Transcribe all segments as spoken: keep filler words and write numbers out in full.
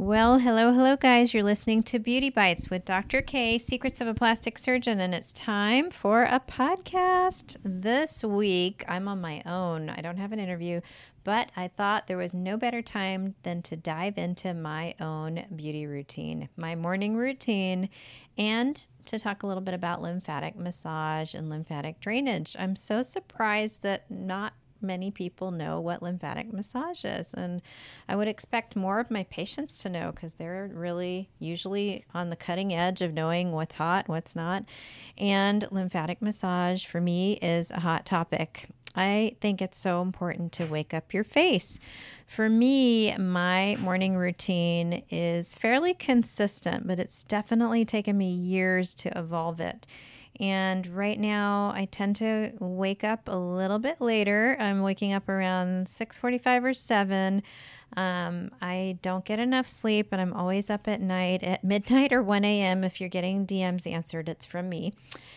Well, hello, hello, guys. You're listening to Beauty Bites with Doctor K, Secrets of a Plastic Surgeon, and it's time for a podcast. This week, I'm on my own. I don't have an interview, but I thought there was no better time than to dive into my own beauty routine, my morning routine, and to talk a little bit about lymphatic massage and lymphatic drainage. I'm so surprised that not many people know what lymphatic massage is, and I would expect more of my patients to know because they're really usually on the cutting edge of knowing what's hot, what's not. And lymphatic massage for me is a hot topic. I think it's so important to wake up your face. For me, my morning routine is fairly consistent, but it's definitely taken me years to evolve it. And right now, I tend to wake up a little bit later. I'm waking up around six forty-five or seven. Um, I don't get enough sleep, and I'm always up at night at midnight or one a.m. If you're getting D Ms answered, it's from me.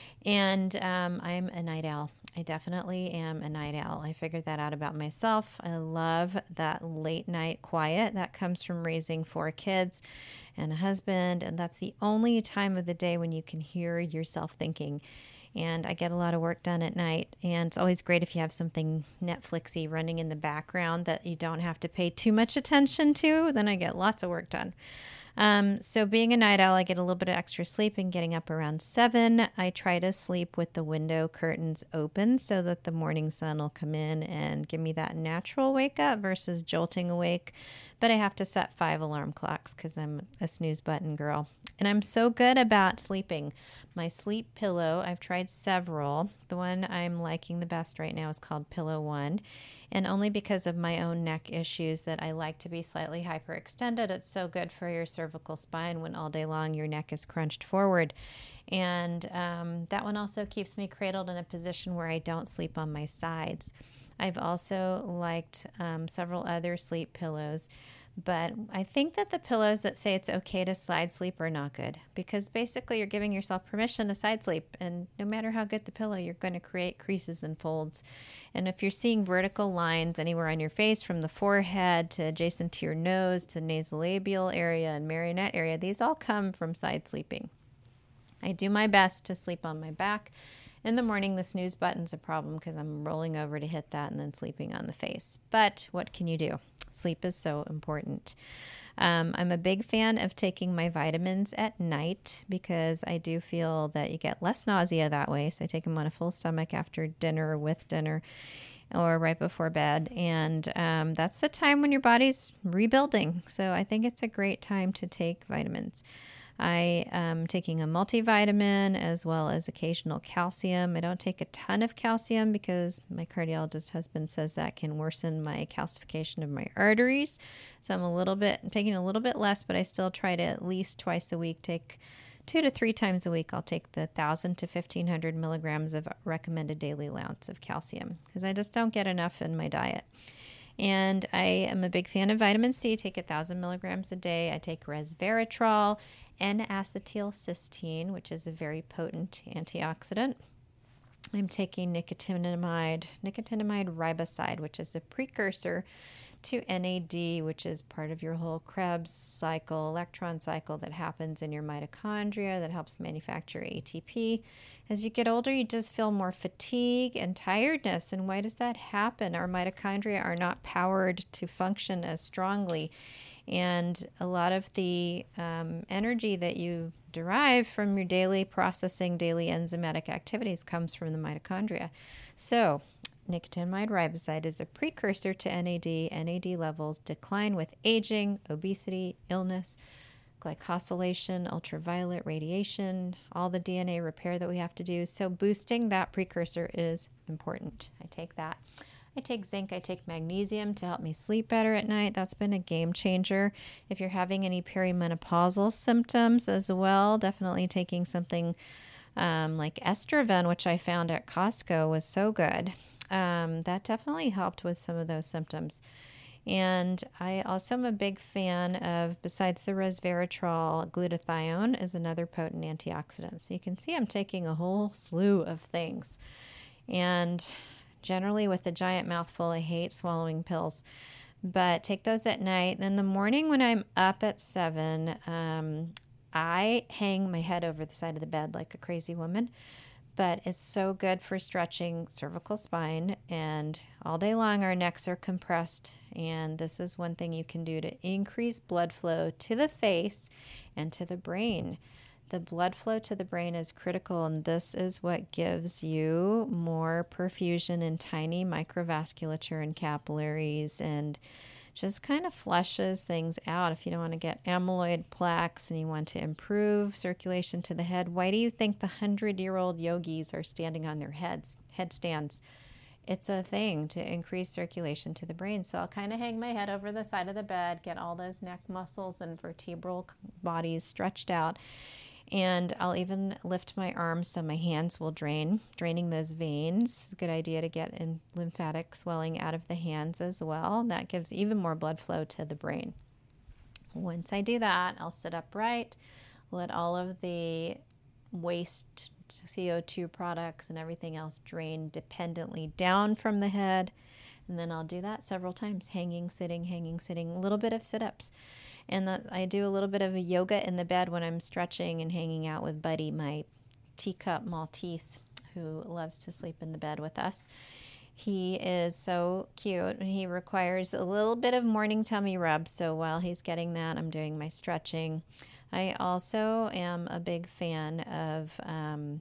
And um, I'm a night owl. I definitely am a night owl. I figured that out about myself. I love that late night quiet that comes from raising four kids and a husband, and that's the only time of the day when you can hear yourself thinking. And I get a lot of work done at night, and it's always great if you have something Netflixy running in the background that you don't have to pay too much attention to. Then I get lots of work done. Um, so being a night owl, I get a little bit of extra sleep, and getting up around seven. I try to sleep with the window curtains open so that the morning sun will come in and give me that natural wake up versus jolting awake. But I have to set five alarm clocks because I'm a snooze button girl. And I'm so good about sleeping. My sleep pillow, I've tried several. The one I'm liking the best right now is called Pillow One. And only because of my own neck issues that I like to be slightly hyperextended. It's so good for your cervical spine when all day long your neck is crunched forward. And um, that one also keeps me cradled in a position where I don't sleep on my sides. I've also liked um, several other sleep pillows. But I think that the pillows that say it's okay to side sleep are not good, because basically you're giving yourself permission to side sleep, and no matter how good the pillow, you're going to create creases and folds. And if you're seeing vertical lines anywhere on your face, from the forehead to adjacent to your nose to nasolabial area and marionette area, these all come from side sleeping. I do my best to sleep on my back. In the morning, the snooze button's a problem because I'm rolling over to hit that and then sleeping on the face. But what can you do? Sleep is so important. Um, I'm a big fan of taking my vitamins at night because I do feel that you get less nausea that way. So I take them on a full stomach after dinner or with dinner or right before bed. And um, that's the time when your body's rebuilding. So I think it's a great time to take vitamins. I am taking a multivitamin as well as occasional calcium. I don't take a ton of calcium because my cardiologist husband says that can worsen my calcification of my arteries. So I'm a little bit, I'm taking a little bit less, but I still try to at least twice a week take two to three times a week. I'll take the one thousand to fifteen hundred milligrams of recommended daily allowance of calcium because I just don't get enough in my diet. And I am a big fan of vitamin C. I take one thousand milligrams a day. I take resveratrol, N-acetylcysteine, which is a very potent antioxidant. I'm taking nicotinamide, nicotinamide riboside, which is a precursor to N A D, which is part of your whole Krebs cycle, electron cycle that happens in your mitochondria that helps manufacture A T P. As you get older, you just feel more fatigue and tiredness. And why does that happen? Our mitochondria are not powered to function as strongly. And a lot of the um, energy that you derive from your daily processing, daily enzymatic activities comes from the mitochondria. So nicotinamide riboside is a precursor to N A D. N A D levels decline with aging, obesity, illness, glycosylation, ultraviolet radiation, all the D N A repair that we have to do. So boosting that precursor is important. I take that. I take zinc, I take magnesium to help me sleep better at night. That's been a game changer. If you're having any perimenopausal symptoms as well, definitely taking something um, like Estroven, which I found at Costco was so good. Um, that definitely helped with some of those symptoms. And I also am a big fan of, besides the resveratrol, glutathione is another potent antioxidant. So you can see I'm taking a whole slew of things. And generally with a giant mouthful, I hate swallowing pills. But take those at night. Then the morning when I'm up at seven, um, I hang my head over the side of the bed like a crazy woman. But it's so good for stretching cervical spine, and all day long our necks are compressed, and this is one thing you can do to increase blood flow to the face and to the brain. The blood flow to the brain is critical, and this is what gives you more perfusion in tiny microvasculature and capillaries, and just kind of flushes things out. If you don't want to get amyloid plaques and you want to improve circulation to the head, why do you think the hundred-year-old yogis are standing on their heads, headstands? It's a thing to increase circulation to the brain. So I'll kind of hang my head over the side of the bed, get all those neck muscles and vertebral bodies stretched out. And I'll even lift my arms so my hands will drain, draining those veins. It's a good idea to get in lymphatic swelling out of the hands as well. That gives even more blood flow to the brain. Once I do that, I'll sit upright, let all of the waste C O two products and everything else drain dependently down from the head. And then I'll do that several times, hanging, sitting, hanging, sitting, a little bit of sit-ups. And that I do a little bit of a yoga in the bed when I'm stretching and hanging out with Buddy, my teacup Maltese, who loves to sleep in the bed with us. He is so cute, and he requires a little bit of morning tummy rub. So while he's getting that, I'm doing my stretching. I also am a big fan of, um,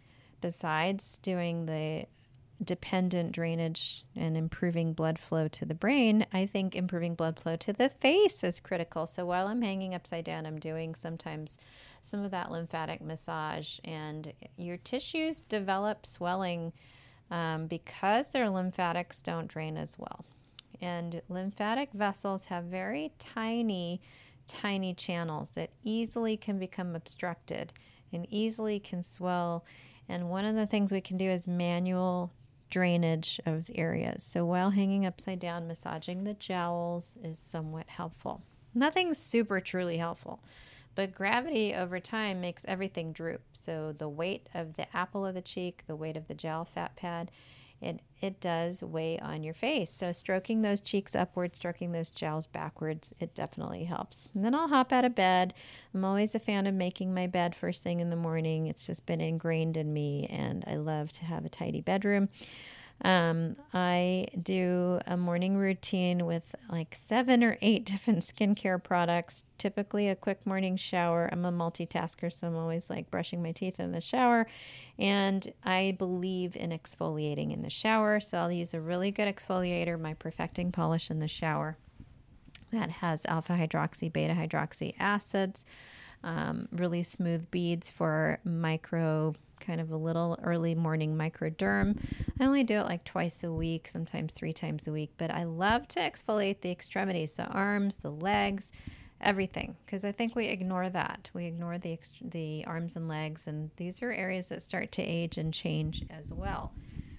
besides doing the dependent drainage and improving blood flow to the brain, I think improving blood flow to the face is critical. So while I'm hanging upside down, I'm doing sometimes some of that lymphatic massage, and your tissues develop swelling um, because their lymphatics don't drain as well. And lymphatic vessels have very tiny, tiny channels that easily can become obstructed and easily can swell. And one of the things we can do is manual drainage of areas. So while hanging upside down, massaging the jowls is somewhat helpful. Nothing's super truly helpful, but gravity over time makes everything droop. So the weight of the apple of the cheek, the weight of the jowl fat pad, it, it does weigh on your face. So stroking those cheeks upwards, stroking those jowls backwards, it definitely helps. And then I'll hop out of bed. I'm always a fan of making my bed first thing in the morning. It's just been ingrained in me, and I love to have a tidy bedroom. Um, I do a morning routine with like seven or eight different skincare products, typically a quick morning shower. I'm a multitasker, so I'm always like brushing my teeth in the shower, and I believe in exfoliating in the shower. So I'll use a really good exfoliator, my Perfecting Polish in the shower, that has alpha hydroxy, beta hydroxy acids, um, really smooth beads for micro kind of a little early morning microderm. I only do it like twice a week, sometimes three times a week, but I love to exfoliate the extremities, the arms, the legs, everything, because I think we ignore that. We ignore the the arms and legs, and these are areas that start to age and change as well.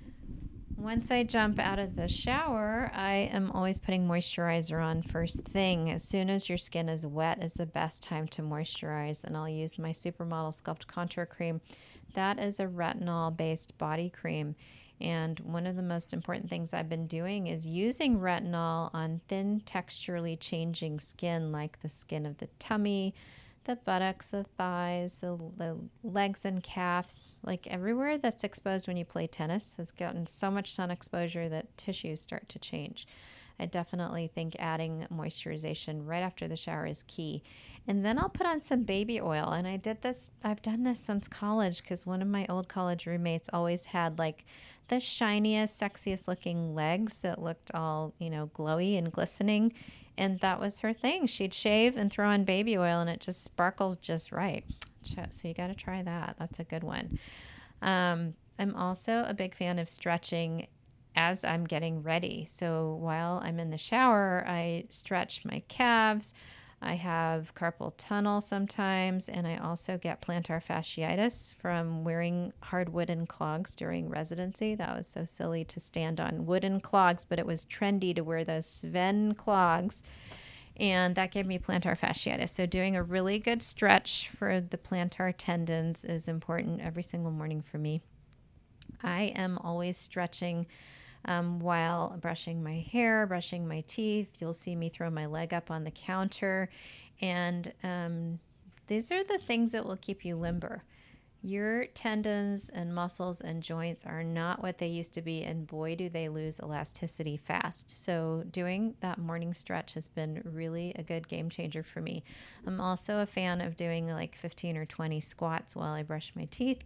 Once I jump out of the shower, I am always putting moisturizer on first thing. As soon as your skin is wet is the best time to moisturize, and I'll use my Supermodel Sculpt Contour Cream. That is a retinol-based body cream, and one of the most important things I've been doing is using retinol on thin, texturally changing skin, like the skin of the tummy, the buttocks, the thighs, the, the legs and calves, like everywhere that's exposed when you play tennis has gotten so much sun exposure that tissues start to change. I definitely think adding moisturization right after the shower is key. And then I'll put on some baby oil. And I did this, I've done this since college, because one of my old college roommates always had like the shiniest, sexiest looking legs that looked all, you know, glowy and glistening. And that was her thing. She'd shave and throw on baby oil, and it just sparkles just right. So you got to try that. That's a good one. Um, I'm also a big fan of stretching as I'm getting ready. So while I'm in the shower, I stretch my calves. I have carpal tunnel sometimes, and I also get plantar fasciitis from wearing hard wooden clogs during residency. That was so silly to stand on wooden clogs, but it was trendy to wear those Sven clogs, and that gave me plantar fasciitis. So doing a really good stretch for the plantar tendons is important every single morning for me. I am always stretching um, while brushing my hair, brushing my teeth. You'll see me throw my leg up on the counter. And um, these are the things that will keep you limber. Your tendons and muscles and joints are not what they used to be, and boy, do they lose elasticity fast. So doing that morning stretch has been really a good game changer for me. I'm also a fan of doing like fifteen or twenty squats while I brush my teeth,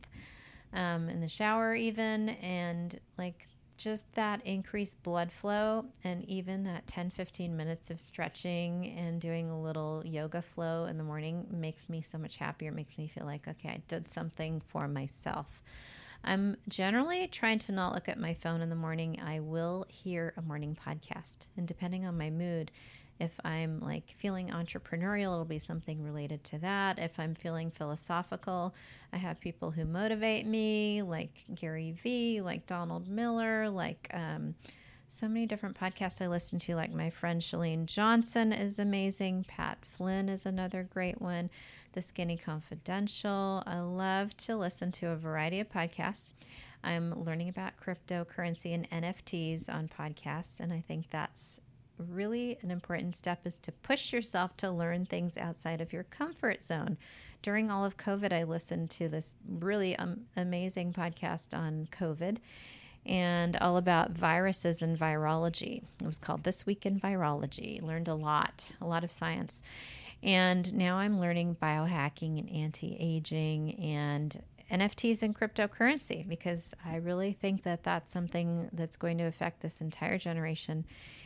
um, in the shower even, and like just that increased blood flow, and even that ten fifteen minutes of stretching and doing a little yoga flow in the morning makes me so much happier. It makes me feel like, okay, I did something for myself. I'm generally trying to not look at my phone in the morning. I will hear a morning podcast, and depending on my mood, if I'm like feeling entrepreneurial, it'll be something related to that. If I'm feeling philosophical, I have people who motivate me, like Gary Vee, like Donald Miller, like um, so many different podcasts I listen to, like my friend Chalene Johnson is amazing. Pat Flynn is another great one. The Skinny Confidential. I love to listen to a variety of podcasts. I'm learning about cryptocurrency and N F Ts on podcasts, and I think that's really an important step, is to push yourself to learn things outside of your comfort zone. During all of COVID, I listened to this really um, amazing podcast on COVID and all about viruses and virology. It was called This Week in Virology. Learned a lot, a lot of science. And now I'm learning biohacking and anti-aging and N F Ts and cryptocurrency, because I really think that that's something that's going to affect this entire generation.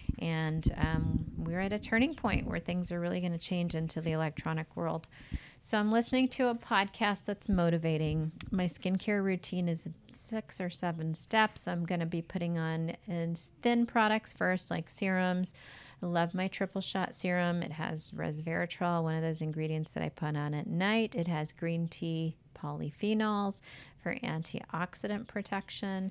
And um, we're at a turning point where things are really going to change into the electronic world. So I'm listening to a podcast that's motivating. My skincare routine is six or seven steps. I'm going to be putting on in thin products first, like serums. I love my triple shot serum. It has resveratrol, one of those ingredients that I put on at night. It has green tea polyphenols for antioxidant protection.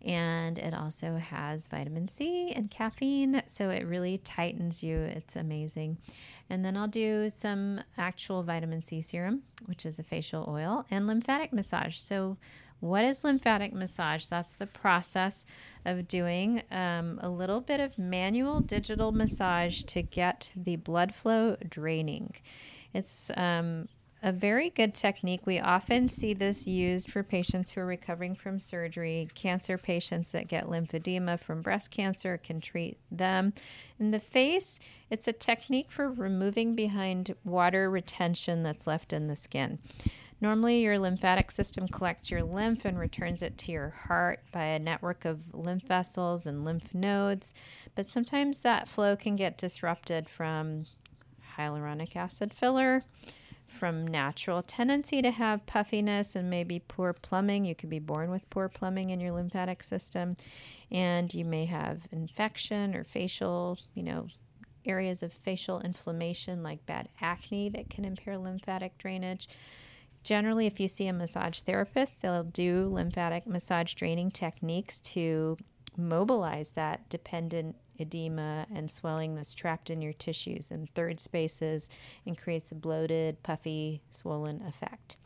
And it also has vitamin C and caffeine, so it really tightens you. It's amazing. And then I'll do some actual vitamin C serum, which is a facial oil, and lymphatic massage. So what is lymphatic massage? That's the process of doing um, a little bit of manual digital massage to get the blood flow draining. It's um, a very good technique. We often see this used for patients who are recovering from surgery. Cancer patients that get lymphedema from breast cancer can treat them. In the face, it's a technique for removing behind water retention that's left in the skin. Normally, your lymphatic system collects your lymph and returns it to your heart by a network of lymph vessels and lymph nodes, but sometimes that flow can get disrupted from hyaluronic acid filler, from natural tendency to have puffiness and maybe poor plumbing. You could be born with poor plumbing in your lymphatic system, and you may have infection or facial, you know, areas of facial inflammation like bad acne that can impair lymphatic drainage. Generally, if you see a massage therapist, they'll do lymphatic massage draining techniques to mobilize that dependent edema and swelling that's trapped in your tissues and third spaces and creates a bloated, puffy, swollen effect.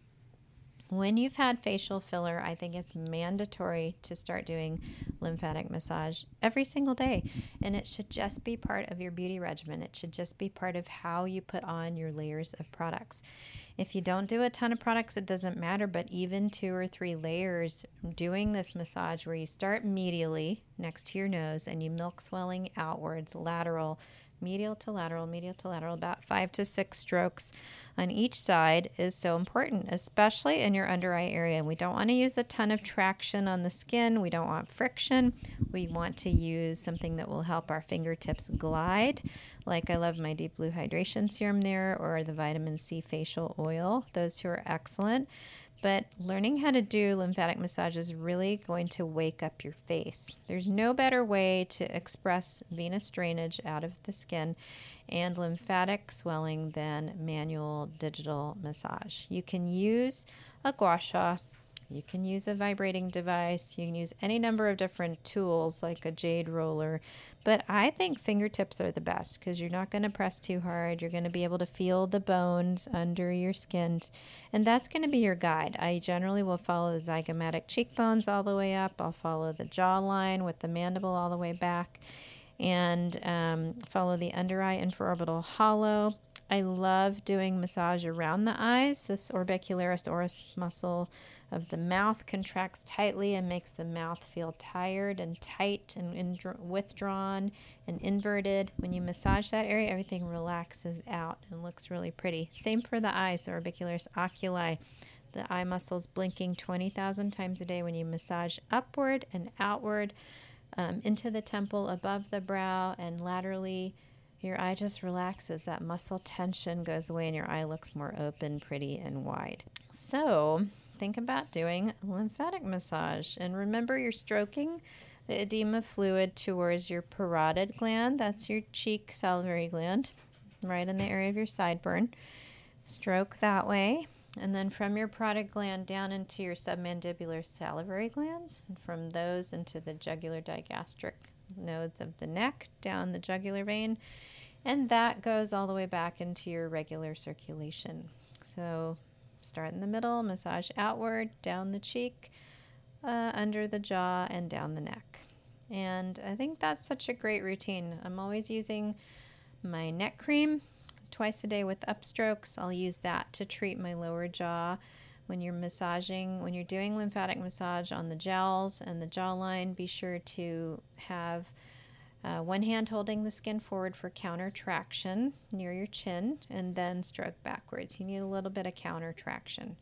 When you've had facial filler, I think it's mandatory to start doing lymphatic massage every single day. And it should just be part of your beauty regimen. It should just be part of how you put on your layers of products. If you don't do a ton of products, it doesn't matter, but even two or three layers, doing this massage where you start medially next to your nose and you milk swelling outwards, lateral, medial to lateral, medial to lateral, about five to six strokes on each side is so important, especially in your under eye area. And we don't want to use a ton of traction on the skin. We don't want friction. We want to use something that will help our fingertips glide. Like I love my Deep Blue Hydration Serum there, or the Vitamin C Facial Oil. Those two are excellent. But learning how to do lymphatic massage is really going to wake up your face. There's no better way to express venous drainage out of the skin and lymphatic swelling than manual digital massage. You can use a gua sha. You can use a vibrating device. You can use any number of different tools like a jade roller. But I think fingertips are the best because you're not going to press too hard. You're going to be able to feel the bones under your skin. And that's going to be your guide. I generally will follow the zygomatic cheekbones all the way up. I'll follow the jawline with the mandible all the way back. And um, follow the under eye infraorbital hollow. I love doing massage around the eyes. This orbicularis oris muscle of the mouth contracts tightly and makes the mouth feel tired and tight and indr- withdrawn and inverted. When you massage that area, everything relaxes out and looks really pretty. Same for the eyes, the orbicularis oculi. The eye muscles blinking twenty thousand times a day when you massage upward and outward um, into the temple, above the brow, and laterally. Your eye just relaxes. That muscle tension goes away and your eye looks more open, pretty, and wide. So think about doing lymphatic massage. And remember, you're stroking the edema fluid towards your parotid gland. That's your cheek salivary gland, right in the area of your sideburn. Stroke that way. And then from your parotid gland down into your submandibular salivary glands. And from those into the jugular digastric nodes of the neck, down the jugular vein. And that goes all the way back into your regular circulation. So start in the middle, massage outward, down the cheek, uh, under the jaw, and down the neck. And I think that's such a great routine. I'm always using my neck cream twice a day with upstrokes. I'll use that to treat my lower jaw. When you're massaging, when you're doing lymphatic massage on the jowls and the jawline, be sure to have Uh, one hand holding the skin forward for counter traction near your chin, and then stroke backwards. You need a little bit of counter traction.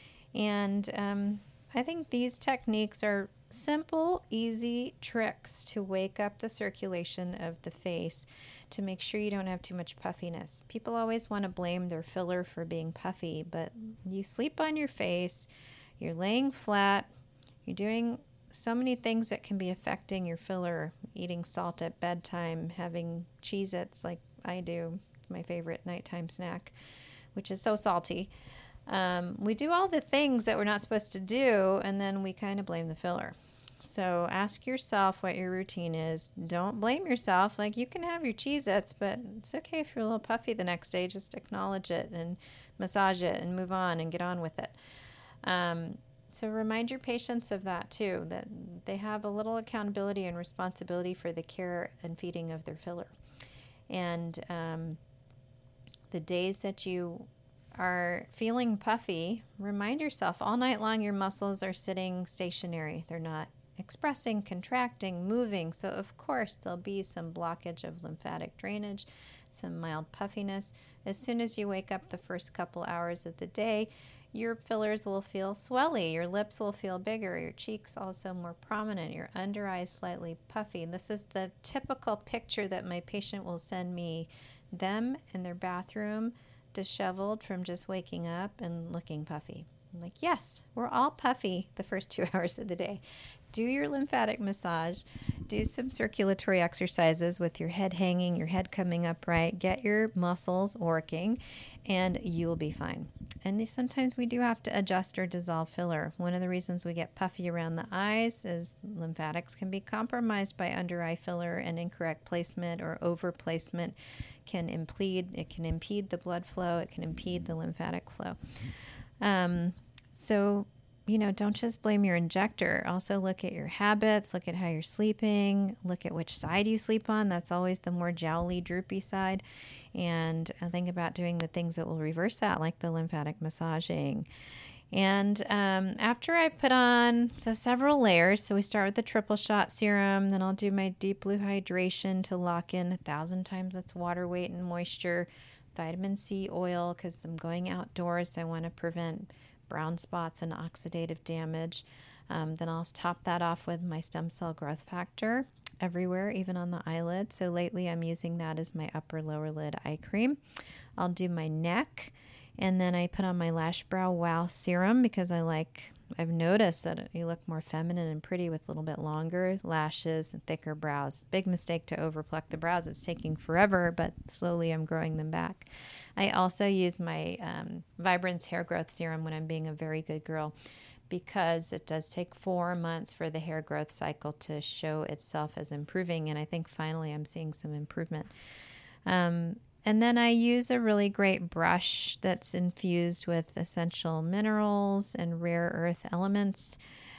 And um, I think these techniques are simple, easy tricks to wake up the circulation of the face to make sure you don't have too much puffiness. People always want to blame their filler for being puffy, but you sleep on your face, you're laying flat, you're doing so many things that can be affecting your filler, eating salt at bedtime, having Cheez-Its like I do, my favorite nighttime snack, which is so salty. Um, we do all the things that we're not supposed to do, and then we kind of blame the filler. So ask yourself what your routine is. Don't blame yourself. Like, you can have your Cheez-Its, but it's okay if you're a little puffy the next day. Just acknowledge it and massage it and move on and get on with it. Um, So remind your patients of that too, that they have a little accountability and responsibility for the care and feeding of their filler. And um, the days that you are feeling puffy, remind yourself all night long your muscles are sitting stationary. They're not expressing, contracting, moving. So of course there'll be some blockage of lymphatic drainage, some mild puffiness. As soon as you wake up the first couple hours of the day, your fillers will feel swelly, your lips will feel bigger, your cheeks also more prominent, your under eyes slightly puffy. And this is the typical picture that my patient will send me, them in their bathroom, disheveled from just waking up and looking puffy. I'm like, yes, we're all puffy the first two hours of the day. Do your lymphatic massage, do some circulatory exercises with your head hanging, your head coming upright, get your muscles working, and you will be fine. And sometimes we do have to adjust or dissolve filler. One of the reasons we get puffy around the eyes is lymphatics can be compromised by under eye filler, and incorrect placement or over placement can impede, it can impede the blood flow, it can impede the lymphatic flow. Um, so you know, don't just blame your injector. Also look at your habits, look at how you're sleeping, look at which side you sleep on. That's always the more jowly, droopy side. And think about doing the things that will reverse that, like the lymphatic massaging. And um, after I put on, so several layers, so we start with the triple shot serum, then I'll do my deep blue hydration to lock in a thousand times its water weight and moisture, vitamin C oil, because I'm going outdoors, so I want to prevent brown spots and oxidative damage. Um, then I'll top that off with my stem cell growth factor everywhere, even on the eyelid. So lately I'm using that as my upper lower lid eye cream. I'll do my neck, and then I put on my Lash Brow Wow serum because I like I've noticed that you look more feminine and pretty with a little bit longer lashes and thicker brows. Big mistake to overpluck the brows. It's taking forever, but slowly I'm growing them back. I also use my um, Vibrance Hair Growth Serum when I'm being a very good girl, because it does take four months for the hair growth cycle to show itself as improving. And I think finally I'm seeing some improvement. Um, and then I use a really great brush that's infused with essential minerals and rare earth elements.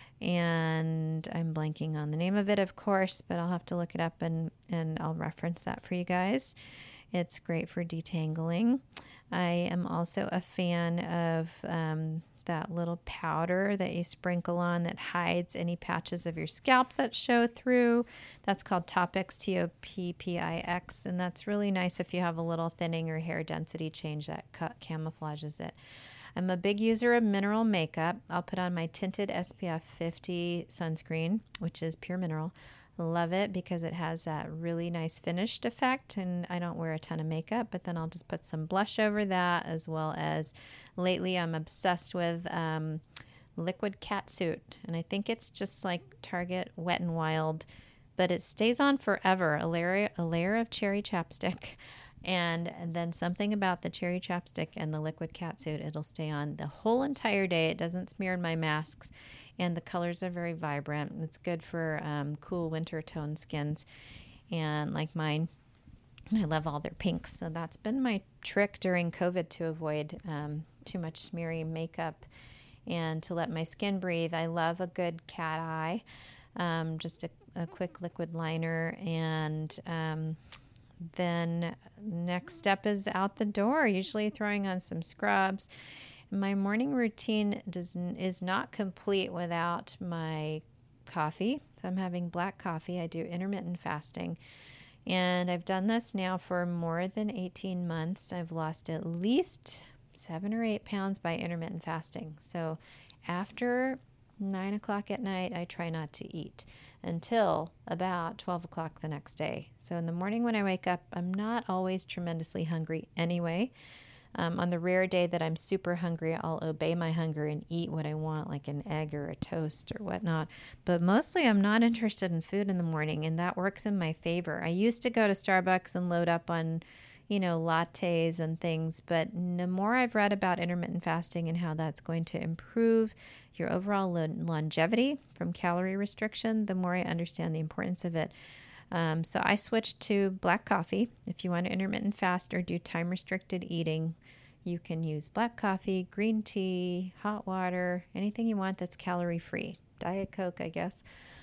And I'm blanking on the name of it, of course, but I'll have to look it up and, and I'll reference that for you guys. It's great for detangling. I am also a fan of um, that little powder that you sprinkle on that hides any patches of your scalp that show through. That's called Toppix, T O P P I X, and that's really nice if you have a little thinning or hair density change that cut camouflages it. I'm a big user of mineral makeup. I'll put on my tinted S P F fifty sunscreen, which is pure mineral. Love it because it has that really nice finished effect, and I don't wear a ton of makeup, but then I'll just put some blush over that, as well as lately I'm obsessed with um, liquid catsuit, and I think it's just like Target Wet n Wild, but it stays on forever. A layer, a layer of cherry chapstick, and, and then something about the cherry chapstick and the liquid catsuit. It'll stay on the whole entire day. It doesn't smear in my masks. And the colors are very vibrant. It's good for um, cool winter tone skins, and like mine. And I love all their pinks. So that's been my trick during COVID to avoid um, too much smeary makeup and to let my skin breathe. I love a good cat eye, um, just a, a quick liquid liner. And um, then next step is out the door, usually throwing on some scrubs. My morning routine does is not complete without my coffee. So I'm having black coffee. I do intermittent fasting. And I've done this now for more than eighteen months. I've lost at least seven or eight pounds by intermittent fasting. So after nine o'clock at night, I try not to eat until about twelve o'clock the next day. So in the morning when I wake up, I'm not always tremendously hungry anyway. Um, on the rare day that I'm super hungry, I'll obey my hunger and eat what I want, like an egg or a toast or whatnot. But mostly I'm not interested in food in the morning, and that works in my favor. I used to go to Starbucks and load up on, you know, lattes and things, but the more I've read about intermittent fasting and how that's going to improve your overall longevity from calorie restriction, the more I understand the importance of it. Um, so I switched to black coffee. If you want to intermittent fast or do time-restricted eating, you can use black coffee, green tea, hot water, anything you want that's calorie-free. Diet Coke, I guess.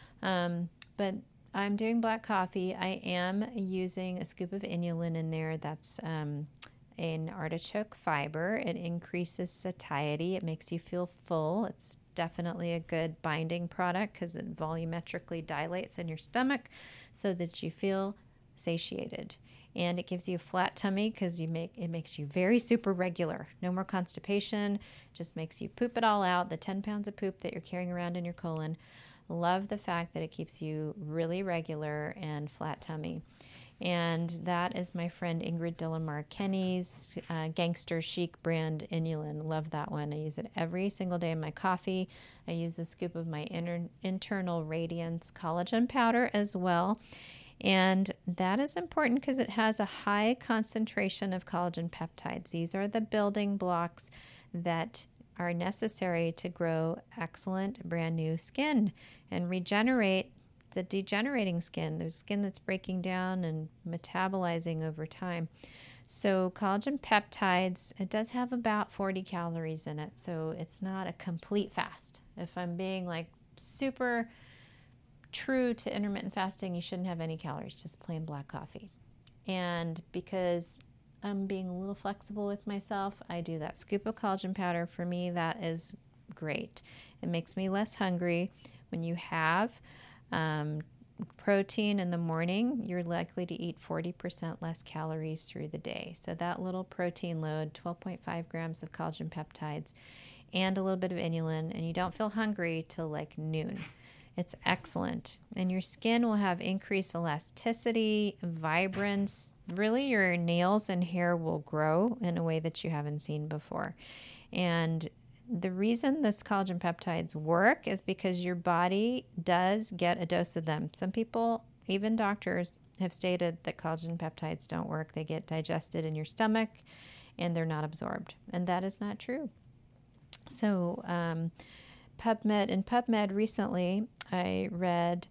Um, but I'm doing black coffee. I am using a scoop of inulin in there. That's um, an artichoke fiber. It increases satiety. It makes you feel full. It's definitely a good binding product because it volumetrically dilates in your stomach so that you feel satiated. And it gives you a flat tummy because you make it makes you very super regular. No more constipation. Just makes you poop it all out, the ten pounds of poop that you're carrying around in your colon. Love the fact that it keeps you really regular and flat tummy. And that is my friend Ingrid Dillamar Kenny's uh, Gangster Chic brand inulin. Love that one. I use it every single day in my coffee. I use a scoop of my inter- internal radiance collagen powder as well. And that is important because it has a high concentration of collagen peptides. These are the building blocks that are necessary to grow excellent brand new skin and regenerate the degenerating skin, the skin that's breaking down and metabolizing over time. So collagen peptides, it does have about forty calories in it, so it's not a complete fast. If I'm being like super true to intermittent fasting, you shouldn't have any calories, just plain black coffee. And because I'm being a little flexible with myself, I do that scoop of collagen powder. For me, that is great. It makes me less hungry. When you have um, protein in the morning, you're likely to eat forty percent less calories through the day. So that little protein load, twelve point five grams of collagen peptides, and a little bit of inulin, and you don't feel hungry till like noon. It's excellent. And your skin will have increased elasticity, vibrance. Really, your nails and hair will grow in a way that you haven't seen before. And the reason this collagen peptides work is because your body does get a dose of them. Some people, even doctors, have stated that collagen peptides don't work. They get digested in your stomach and they're not absorbed. And that is not true. So um, PubMed, in PubMed recently, I read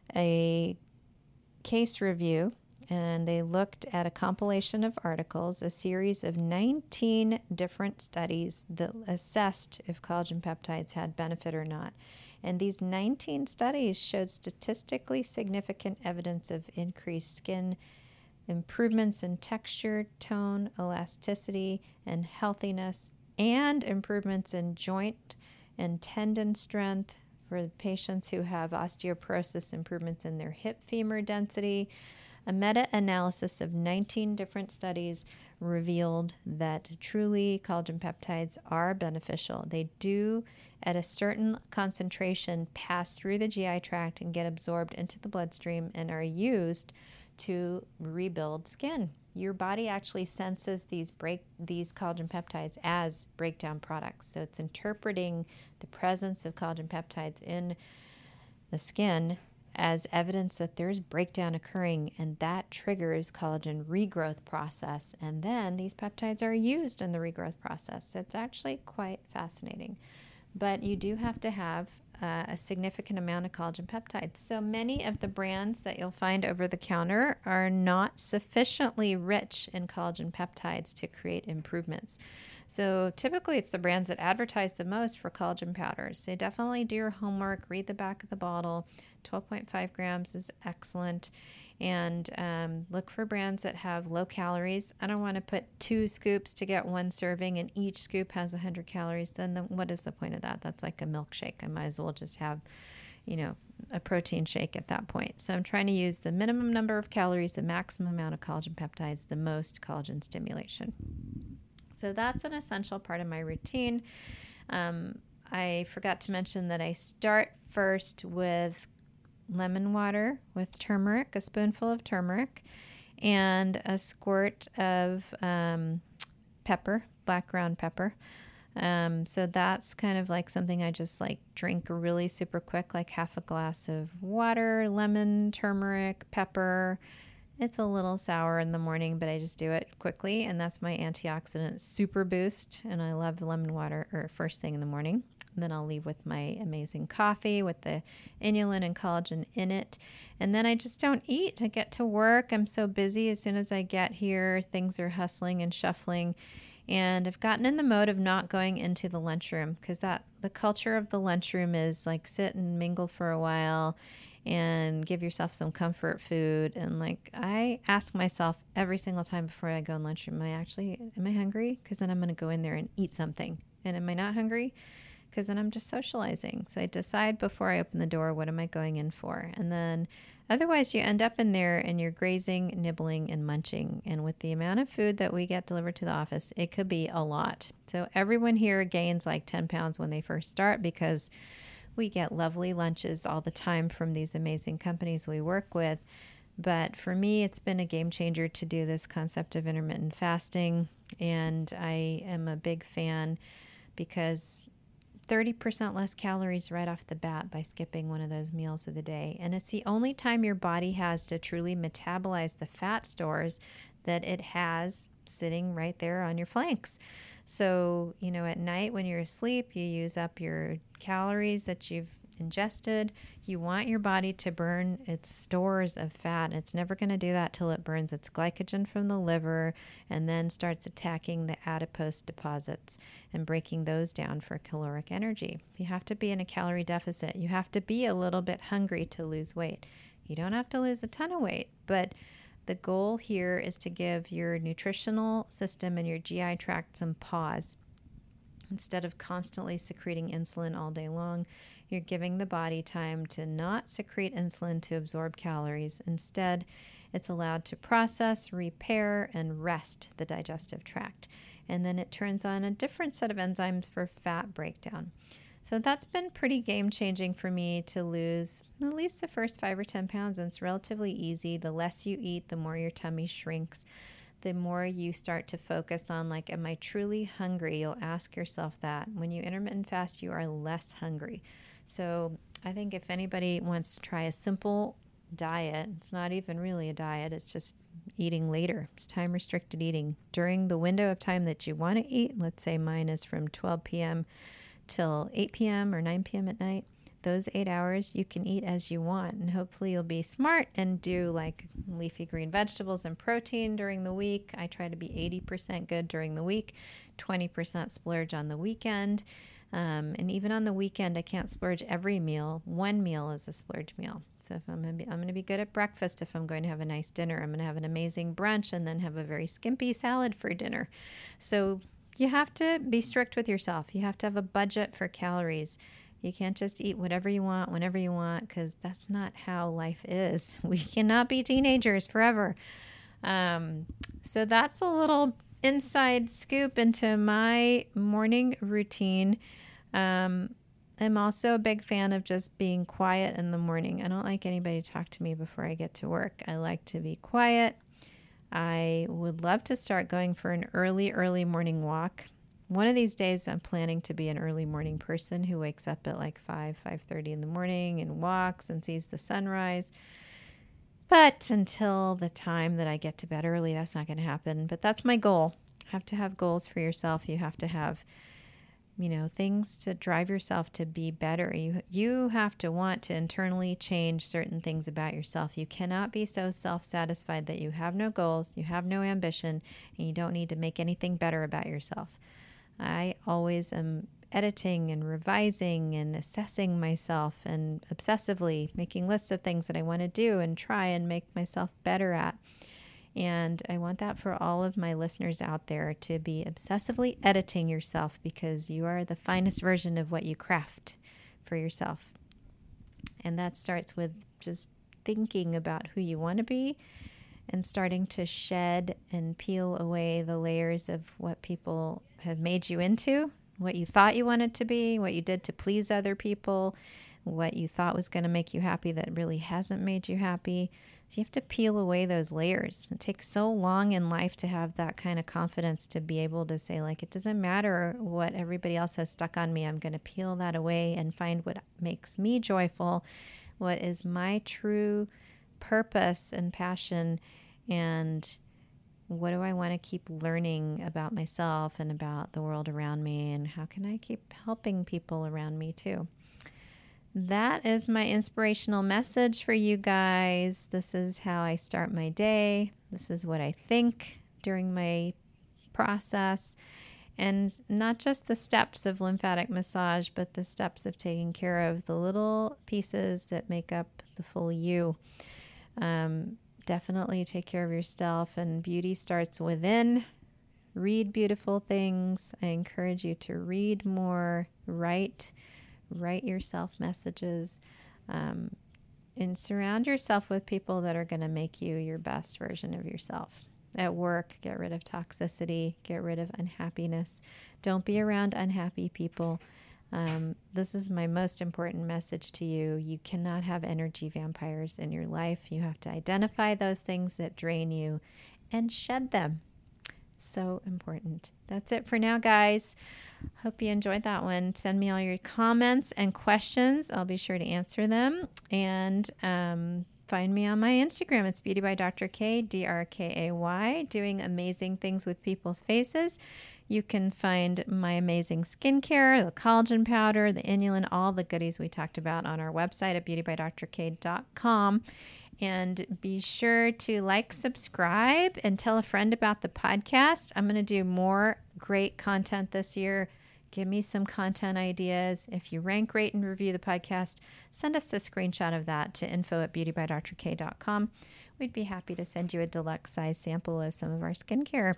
a case review, and they looked at a compilation of articles, a series of nineteen different studies that assessed if collagen peptides had benefit or not. And these nineteen studies showed statistically significant evidence of increased skin improvements in texture, tone, elasticity, and healthiness, and improvements in joint and tendon strength for patients who have osteoporosis, improvements in their hip femur density. A meta-analysis of nineteen different studies revealed that truly collagen peptides are beneficial. They do, at a certain concentration, pass through the G I tract and get absorbed into the bloodstream and are used to rebuild skin. Your body actually senses these break these collagen peptides as breakdown products. So it's interpreting the presence of collagen peptides in the skin as evidence that there's breakdown occurring, and that triggers collagen regrowth process. And then these peptides are used in the regrowth process. So it's actually quite fascinating. But you do have to have uh, a significant amount of collagen peptides. So many of the brands that you'll find over the counter are not sufficiently rich in collagen peptides to create improvements. So typically it's the brands that advertise the most for collagen powders. So definitely do your homework, read the back of the bottle. twelve point five grams is excellent. And um, look for brands that have low calories. I don't want to put two scoops to get one serving and each scoop has one hundred calories. Then the, what is the point of that? That's like a milkshake. I might as well just have, you know, a protein shake at that point. So I'm trying to use the minimum number of calories, the maximum amount of collagen peptides, the most collagen stimulation. So that's an essential part of my routine. Um, I forgot to mention that I start first with lemon water with turmeric, a spoonful of turmeric, and a squirt of um, pepper, black ground pepper. Um, so that's kind of like something I just like drink really super quick, like half a glass of water, lemon, turmeric, pepper. It's a little sour in the morning, but I just do it quickly, and that's my antioxidant super boost, and I love lemon water or first thing in the morning. And then I'll leave with my amazing coffee with the inulin and collagen in it. And then I just don't eat. I get to work. I'm so busy. As soon as I get here, things are hustling and shuffling. And I've gotten in the mode of not going into the lunchroom because that the culture of the lunchroom is like sit and mingle for a while and give yourself some comfort food. And like I ask myself every single time before I go in lunchroom, am I actually, am I hungry? Because then I'm going to go in there and eat something. And am I not hungry? Because then I'm just socializing. So I decide before I open the door, what am I going in for? And then otherwise you end up in there and you're grazing, nibbling, and munching. And with the amount of food that we get delivered to the office, it could be a lot. So everyone here gains like ten pounds when they first start because we get lovely lunches all the time from these amazing companies we work with. But for me, it's been a game changer to do this concept of intermittent fasting. And I am a big fan because thirty percent less calories right off the bat by skipping one of those meals of the day. And it's the only time your body has to truly metabolize the fat stores that it has sitting right there on your flanks. So, you know, at night when you're asleep, you use up your calories that you've ingested. You want your body to burn its stores of fat. It's never going to do that till it burns its glycogen from the liver and then starts attacking the adipose deposits and breaking those down for caloric energy. You have to be in a calorie deficit. You have to be a little bit hungry to lose weight. You don't have to lose a ton of weight, but the goal here is to give your nutritional system and your G I tract some pause. Instead of constantly secreting insulin all day long, you're giving the body time to not secrete insulin to absorb calories. Instead, it's allowed to process, repair, and rest the digestive tract. And then it turns on a different set of enzymes for fat breakdown. So that's been pretty game-changing for me to lose at least the first five or ten pounds. And it's relatively easy. The less you eat, the more your tummy shrinks. the more you start to focus on, like, am I truly hungry? You'll ask yourself that. When you intermittent fast, you are less hungry. So I think if anybody wants to try a simple diet, it's not even really a diet, it's just eating later. It's time restricted eating during the window of time that you want to eat. Let's say mine is from twelve p.m. till eight p.m. or nine p.m. at night. Those eight hours you can eat as you want, and hopefully you'll be smart and do like leafy green vegetables and protein during the week. I try to be eighty percent good during the week, twenty percent splurge on the weekend. Um, and even on the weekend, I can't splurge every meal. One meal is a splurge meal. So if I'm going to be, I'm going to be good at breakfast. If I'm going to have a nice dinner, I'm going to have an amazing brunch and then have a very skimpy salad for dinner. So you have to be strict with yourself. You have to have a budget for calories. You can't just eat whatever you want, whenever you want, because that's not how life is. We cannot be teenagers forever. Um, so that's a little inside scoop into my morning routine. Um, I'm also a big fan of just being quiet in the morning. I don't like anybody to talk to me before I get to work. I like to be quiet. I would love to start going for an early, early morning walk. One of these days, I'm planning to be an early morning person who wakes up at like five, five thirty in the morning and walks and sees the sunrise. But until the time that I get to bed early, that's not going to happen. But that's my goal. You have to have goals for yourself. You have to have, you know, things to drive yourself to be better. You you have to want to internally change certain things about yourself. You cannot be so self-satisfied that you have no goals, you have no ambition, and you don't need to make anything better about yourself. I always am editing and revising and assessing myself and obsessively making lists of things that I want to do and try and make myself better at. And I want that for all of my listeners out there, to be obsessively editing yourself, because you are the finest version of what you craft for yourself. And that starts with just thinking about who you want to be and starting to shed and peel away the layers of what people have made you into, what you thought you wanted to be, what you did to please other people, what you thought was going to make you happy that really hasn't made you happy. So you have to peel away those layers. It takes so long in life to have that kind of confidence to be able to say, like, it doesn't matter what everybody else has stuck on me. I'm going to peel that away and find what makes me joyful, what is my true purpose and passion, and what do I want to keep learning about myself and about the world around me, and how can I keep helping people around me too? That is my inspirational message for you guys. This is how I start my day. This is what I think during my process. And not just the steps of lymphatic massage, but the steps of taking care of the little pieces that make up the full you. Um, definitely take care of yourself, and beauty starts within. Read beautiful things. I encourage you to read more, write Write yourself messages, um, and surround yourself with people that are going to make you your best version of yourself. At work, get rid of toxicity, get rid of unhappiness. Don't be around unhappy people. Um, this is my most important message to you. You cannot have energy vampires in your life. You have to identify those things that drain you and shed them. So important. That's it for now, guys. Hope you enjoyed that one. Send me all your comments and questions. I'll be sure to answer them. And um, find me on my Instagram. It's Beauty by Doctor K, D R K A Y, doing amazing things with people's faces. You can find my amazing skincare, the collagen powder, the inulin, all the goodies we talked about on our website at beauty by doctor k dot com. And be sure to like, subscribe, and tell a friend about the podcast. I'm going to do more great content this year. Give me some content ideas. If you rank, rate, and review the podcast, send us a screenshot of that to info at beauty by doctor k dot com. We'd be happy to send you a deluxe size sample of some of our skincare.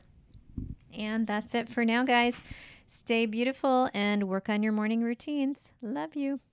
And that's it for now, guys. Stay beautiful and work on your morning routines. Love you.